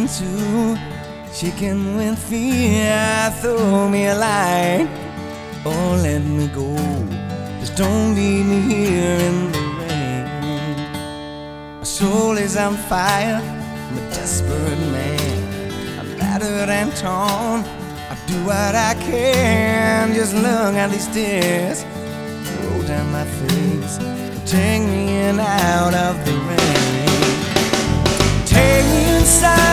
too, shaking with fear. Throw me a line or let me go. Just don't leave me here in the rain. My soul is on fire, I'm a desperate man. I'm battered and torn, I do what I can. Just look at these tears roll down my face, take me in out of the rain. Take me inside